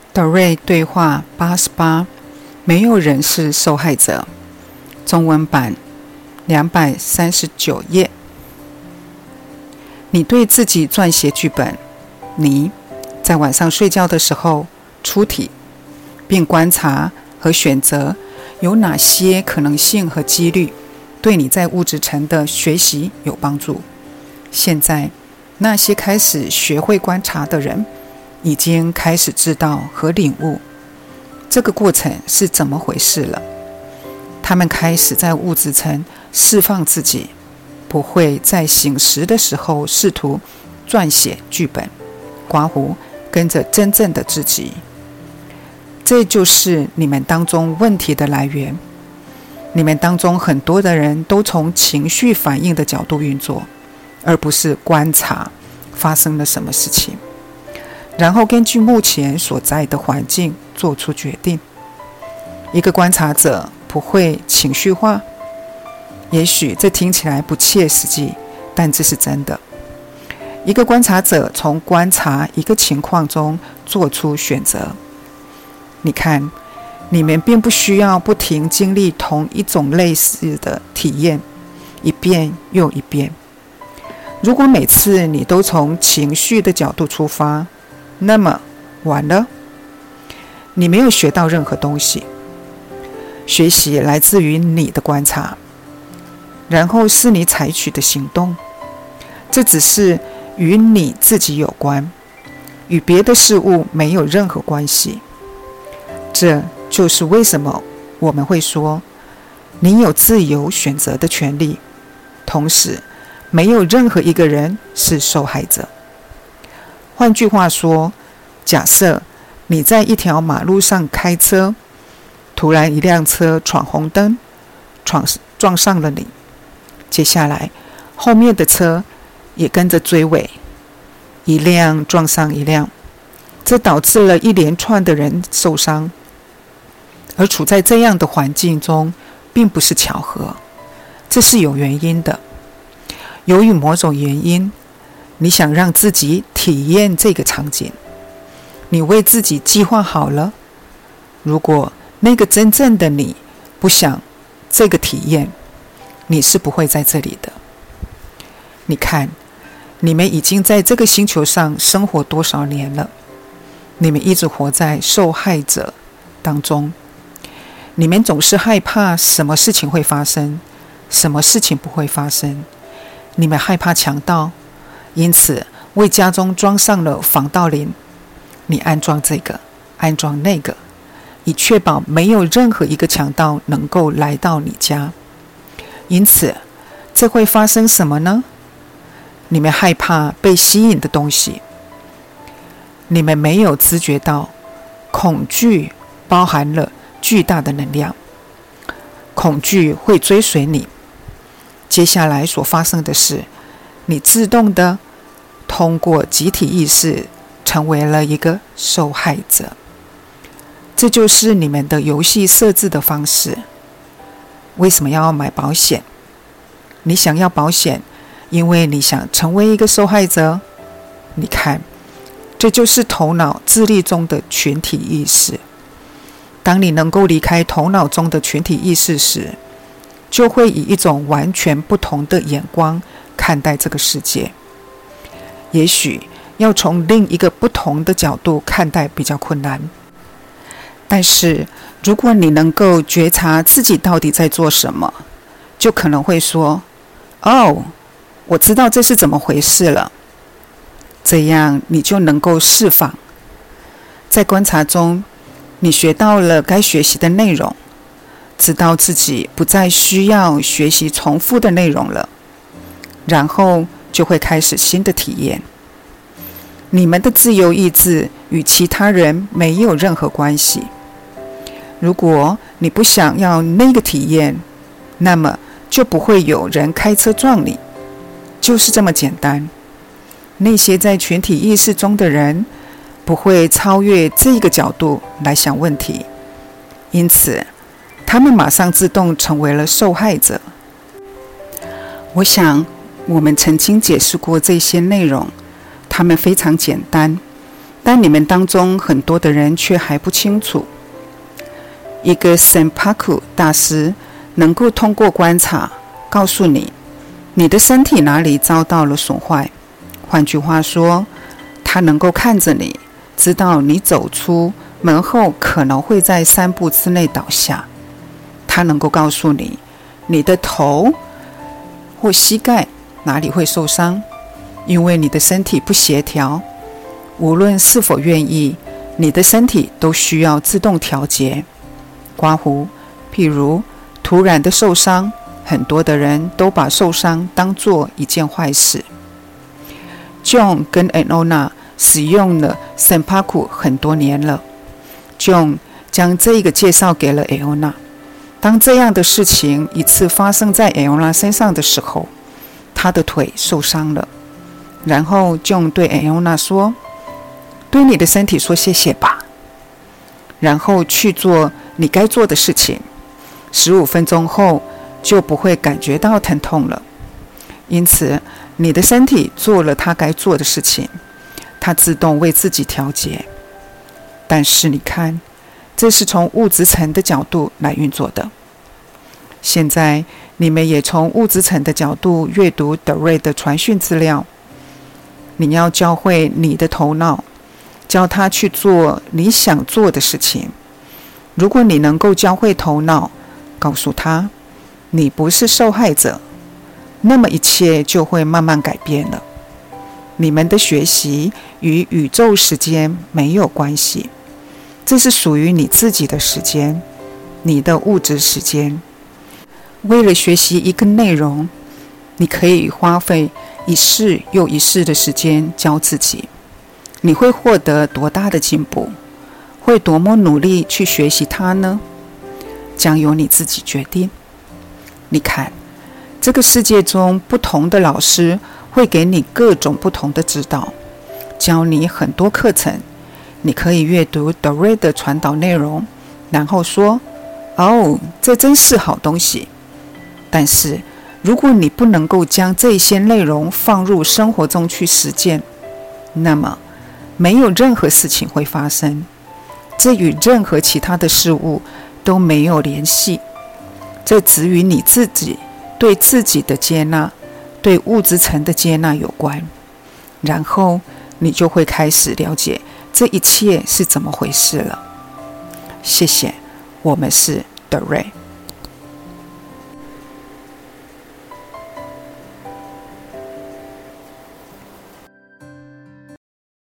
德瑞对话88，没有人是受害者。中文版239页。你对自己撰写剧本，你在晚上睡觉的时候出题，并观察和选择有哪些可能性和几率对你在物质层的学习有帮助。现在，那些开始学会观察的人已经开始知道和领悟这个过程是怎么回事了。他们开始在物质层释放自己，不会在醒时的时候试图撰写剧本，刮胡跟着真正的自己。这就是你们当中问题的来源。你们当中很多的人都从情绪反应的角度运作，而不是观察发生了什么事情，然后根据目前所在的环境做出决定。一个观察者不会情绪化，也许这听起来不切实际，但这是真的。一个观察者从观察一个情况中做出选择。你看，你们并不需要不停经历同一种类似的体验，一遍又一遍。如果每次你都从情绪的角度出发，那么完了，你没有学到任何东西。学习来自于你的观察，然后是你采取的行动。这只是与你自己有关，与别的事物没有任何关系。这就是为什么我们会说，你有自由选择的权利，同时没有任何一个人是受害者。换句话说，假设你在一条马路上开车，突然一辆车闯红灯，撞上了你，接下来后面的车也跟着追尾，一辆撞上一辆，这导致了一连串的人受伤。而处在这样的环境中并不是巧合，这是有原因的。由于某种原因，你想让自己体验这个场景，你为自己计划好了。如果那个真正的你不想这个体验，你是不会在这里的。你看，你们已经在这个星球上生活多少年了？你们一直活在受害者当中。你们总是害怕什么事情会发生，什么事情不会发生。你们害怕强盗，因此为家中装上了防盗铃。你安装这个，安装那个，以确保没有任何一个强盗能够来到你家。因此，这会发生什么呢？你们害怕被吸引的东西。你们没有知觉到，恐惧包含了巨大的能量，恐惧会追随你。接下来所发生的是，你自动的通过集体意识成为了一个受害者。这就是你们的游戏设置的方式。为什么要买保险？你想要保险，因为你想成为一个受害者。你看，这就是头脑智力中的群体意识。当你能够离开头脑中的群体意识时，就会以一种完全不同的眼光看待这个世界。也许要从另一个不同的角度看待比较困难，但是如果你能够觉察自己到底在做什么，就可能会说：哦，我知道这是怎么回事了。这样你就能够释放。在观察中，你学到了该学习的内容，知道自己不再需要学习重复的内容了，然后就会开始新的体验。你们的自由意志与其他人没有任何关系。如果你不想要那个体验，那么就不会有人开车撞你，就是这么简单。那些在群体意识中的人不会超越这个角度来想问题，因此他们马上自动成为了受害者。我想我们曾经解释过这些内容，它们非常简单， 但你们当中很多的人却还不清楚。一个 Senpaku 大师能够通过观察告诉你，你的身体哪里遭到了损坏。换句话说，他能够看着你，知道你走出门后可能会在3步之内倒下。他能够告诉你，你的头或膝盖哪里会受伤，因为你的身体不协调。无论是否愿意，你的身体都需要自动调节。譬如突然的受伤，很多的人都把受伤当作一件坏事。John 跟 Aona 使用了 Senpaku 很多年了。John 将这个介绍给了 Aona。当这样的事情一次发生在 Aona 身上的时候，他的腿受伤了。然后 John 对 Aona 说，对你的身体说谢谢吧，然后去做你该做的事情。15分钟后就不会感觉到疼痛了。因此你的身体做了它该做的事情，它自动为自己调节。但是你看，这是从物质层的角度来运作的。现在你们也从物质层的角度阅读德瑞的传讯资料。你要教会你的头脑，教他去做你想做的事情。如果你能够教会头脑，告诉他你不是受害者，那么一切就会慢慢改变了。你们的学习与宇宙时间没有关系，这是属于你自己的时间，你的物质时间。为了学习一个内容，你可以花费一世又一世的时间教自己。你会获得多大的进步？会多么努力去学习它呢？将由你自己决定。你看，这个世界中不同的老师会给你各种不同的指导，教你很多课程。你可以阅读德瑞的传导内容，然后说，哦，这真是好东西。但是如果你不能够将这些内容放入生活中去实践，那么没有任何事情会发生，这与任何其他的事物都没有联系。这只与你自己对自己的接纳，对物质层的接纳有关。然后你就会开始了解这一切是怎么回事了。谢谢，我们是德瑞。